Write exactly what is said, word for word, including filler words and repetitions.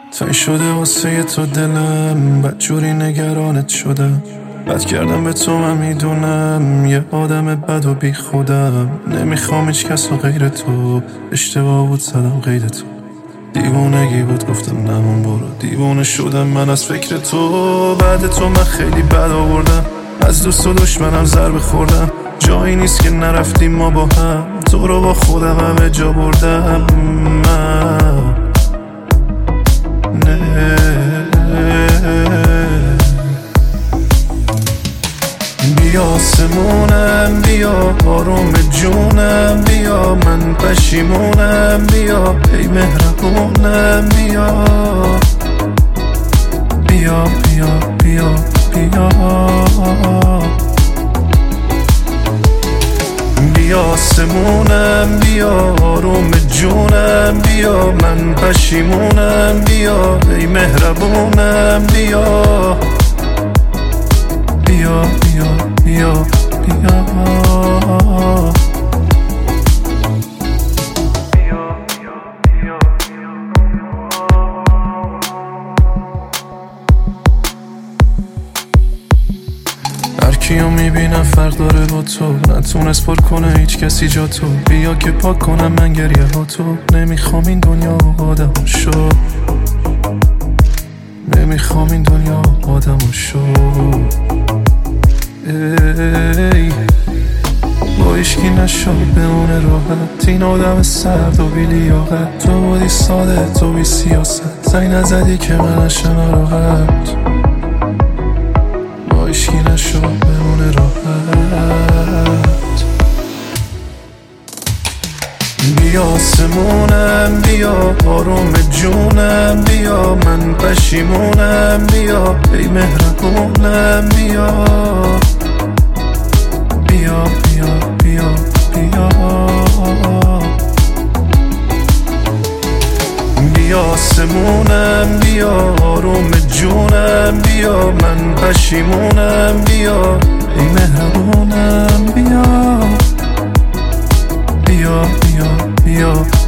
تای شده واسه تو دلم، بدجوری نگرانت شدم. بد کردم به تو من میدونم، یه آدم بد و بی خودم. نمیخوام هیچ کس و غیر تو، اشتباه بود زدم غیر تو. دیوونگی بود گفتم نمون برو، دیوونه شدم من از فکر تو. بعد تو من خیلی بد آوردم، از دوست و دشمنم ضربه خوردم. جایی نیست که نرفتیم ما با هم، تو رو با خودم همه جا بردم من. نه بیا آسمونم، بیا آروم جونم، بیا من پشیمونم، بیا ای مهربونم، بیا بیا بیا بیا بیا بیا آسمونم، بیا آروم جونم، بیا من پشیمونم، بیا ای مهربونم، بیا بیا بیا بیا بیا هر کیو میبینم فرق داره با تو، نتونست پر کنه هیچ کسی جا تو. بیا که پاک کنم من گریه ها تو، نمیخوام این دنیا آدم شو، نمیخوام این دنیا آدم شو. ای با ایشکی نشو بمونه راحت، این آدم سرد و بی لیاقت. تو بودی ساده، تو بی سیاست، زنگ نزدی که من نشم راحت. با ایشکی نشو بمونه راحت. بیا آسمونم، بیا آروم جونم، بیا من پشیمونم، بیا ای مهربونم، بیا بیا بیا بیا بیا بیا آسمونم، بیا آروم جونم، بیا من پشیمونم، بیا ای مهربونم، بیا بیا بیا بیا